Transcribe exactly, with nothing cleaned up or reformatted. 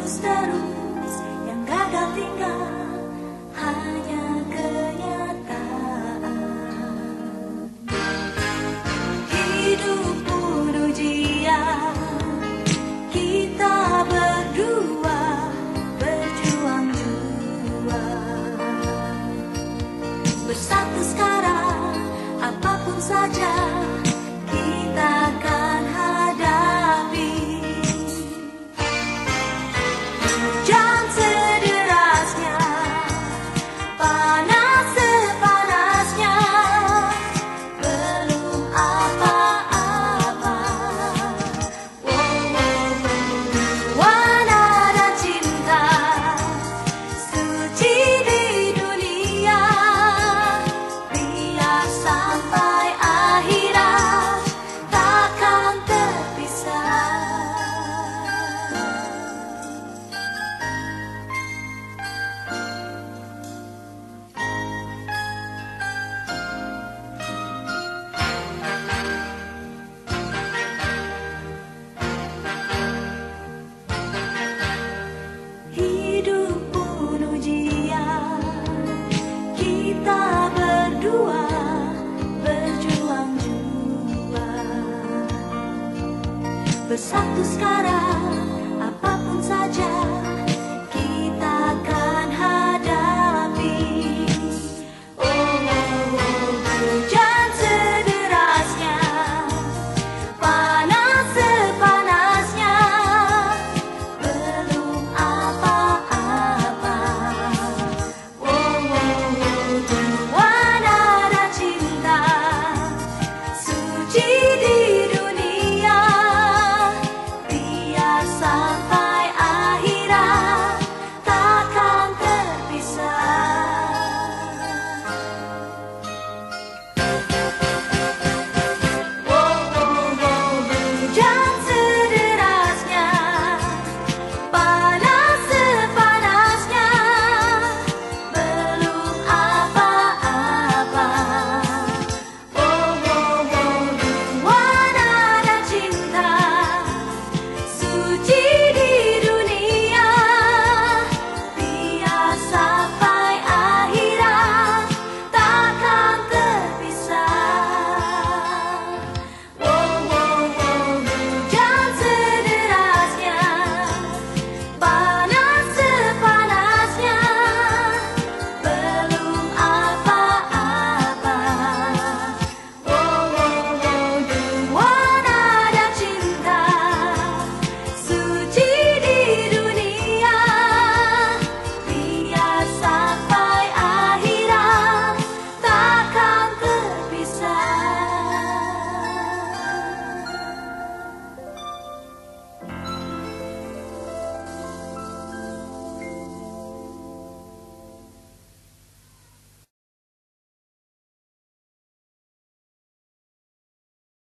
terus-terus yang gagal tinggal hanya kenyataan. Hidup pun ujian, kita berdua berjuang jua. Bersatu sekarang, apapun saja kita akan hadapi. Hujan sederasnya, panas sepanasnya, belum apa-apa. Wow, wow, wow. Warna dan cinta suci di dunia, biar sampai akhirat takkan terpisah. Hidup pun ujian, kita berdua berjuang jua. Bersatu sekarang, apapun saja kita akan hadapi. Oh, oh, oh. Hujan sederasnya, panas sepanasnya, belum apa-apa. Oh, oh, oh. Warna dan cinta suci di dunia, biar